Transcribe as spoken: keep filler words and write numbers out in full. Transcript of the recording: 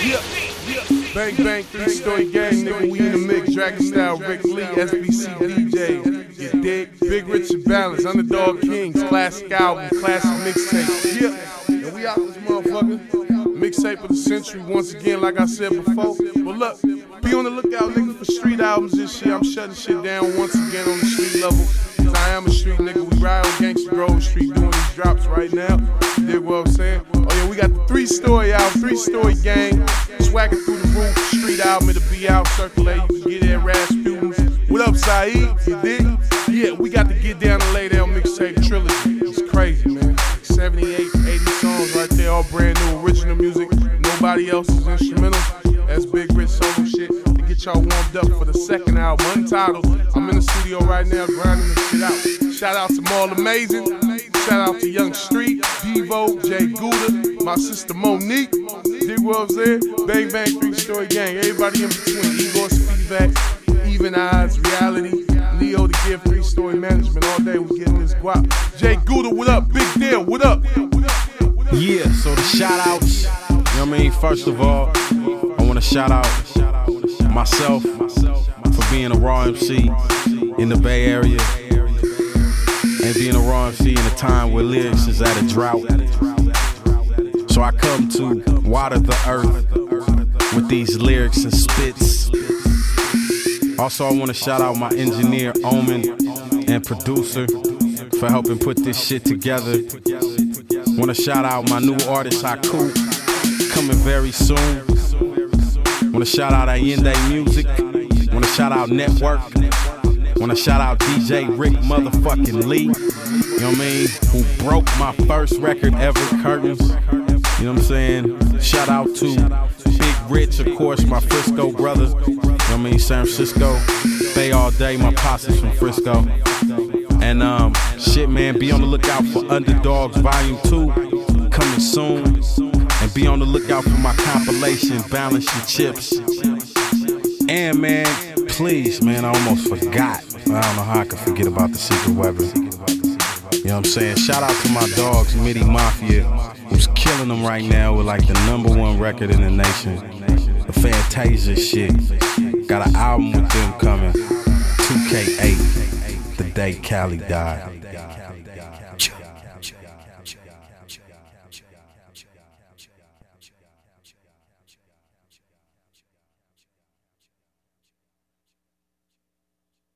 Yeah, yeah. Bang bang, three story gang, nigga. We in the mix. Dragon style, Rick Lee, S B C D J. You dig? Big Richard Balance, Underdog Kings, classic album, classic mixtape. Yeah, and we out this motherfucker. Mixtape of the century once again, like I said before. But look, be on the lookout, nigga, for street albums this year. I'm shutting shit down once again on the street level. Cause I am a street nigga. We ride on Gangsta Grove Street doing these drops right now. You dig what I'm saying? Oh yeah, we got the three story album, three story gang. Swagging through the roof, street album, it'll be out, circulate. You can get it at Rasputin's. What up, Saeed? You dig? Yeah, we got to get down and lay down mixtape trilogy. It's crazy, man. seventy-eight, eighty songs right there, all brand new, original music. Nobody else's instrumentals. That's Big Rich solo shit. To get y'all warmed up for the second album, Untitled. I'm in the studio right now, grinding this shit out. Shout out to Maul Amazing. Shout out to Young Street, Devo, Jay Gouda, my sister Monique. Dig what I'm saying? Bang Bang, Three Story Gang. Everybody in between. Igor Speedback, Even Eyes, Reality, Leo the Gift, Three Story Management. All day we getting this guap. Jay Gouda, what up? Big deal, what up? Yeah, so the shout outs, you know what I mean? First of all, I want to shout out myself for being a raw M C in the Bay Area and being a raw M C in a time where lyrics is at a drought. So I come to water the earth with these lyrics and spits. Also, I want to shout out my engineer, Omen, and producer for helping put this shit together. Want to shout out my new artist, Haku, coming very soon. Want to shout out Allende Music. Want to shout out Network. Want to shout out D J Rick motherfucking Lee. You know what I mean? Who broke my first record ever, Curtains. You know what I'm saying? Shout out to Big Rich, of course, my Frisco brother. You know what I mean? San Francisco. Bay all day, my posse's from Frisco. And um, shit, man, be on the lookout for Underdogs Volume two coming soon. And be on the lookout for my compilation, Balance Your Chips. And man, please, man, I almost forgot. I don't know how I could forget about the Secret Weapon. You know what I'm saying? Shout out to my dogs, Midi Mafia, who's killing them right now with like the number one record in the nation. The Fantasia shit. Got an album with them coming. two K eight, the day Cali died.